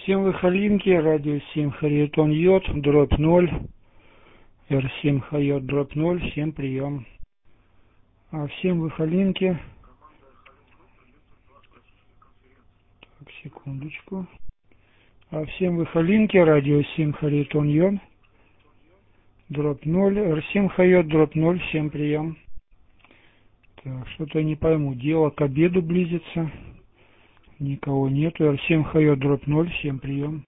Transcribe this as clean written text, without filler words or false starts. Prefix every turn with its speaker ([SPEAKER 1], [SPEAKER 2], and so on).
[SPEAKER 1] Всем выхолинки, радио 7 Хариэтон Йод, дробь 0, R7 Хайот, дробь 0, всем прием. Всем выхолинки. Так, секундочку. Всем выхолинки, радио 7 Хариэтон Йод, дробь 0, R7 Хайот, дробь 0, всем прием. Так, что-то не пойму, дело к обеду близится. Никого нету. R7 Хайот, дробь 0, всем прием.